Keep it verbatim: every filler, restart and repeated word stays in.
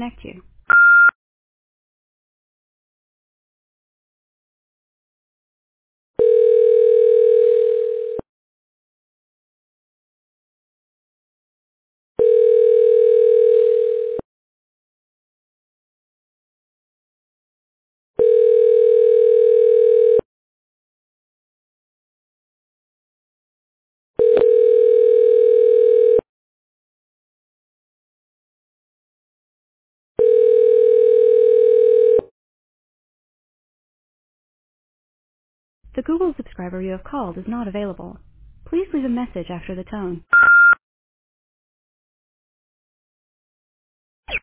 connect you. The Google subscriber you have called is not available. Please leave a message after the tone.